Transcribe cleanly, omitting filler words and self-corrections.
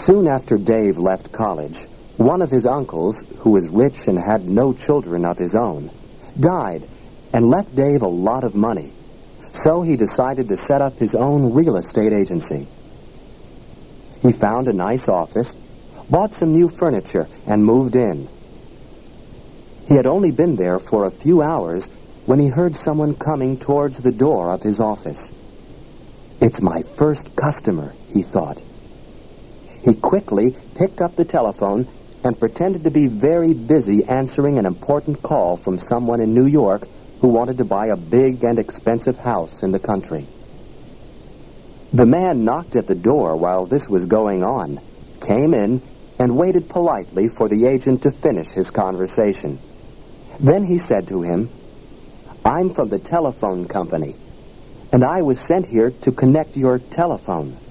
Soon after Dave left college, one of his uncles, who was rich and had no children of his own, died and left Dave a lot of money. So he decided to set up his own real estate agency. He found a nice office, bought some new furniture, and moved in. He had only been there for a few hours when he heard someone coming towards the door of his office. "It's my first customer," he thought. He quickly picked up the telephone and pretended to be very busy answering an important call from someone in New York who wanted to buy a big and expensive house in the country. The man knocked at the door while this was going on, came in, and waited politely for the agent to finish his conversation. Then he said to him, "I'm from the telephone company, and I was sent here to connect your telephone."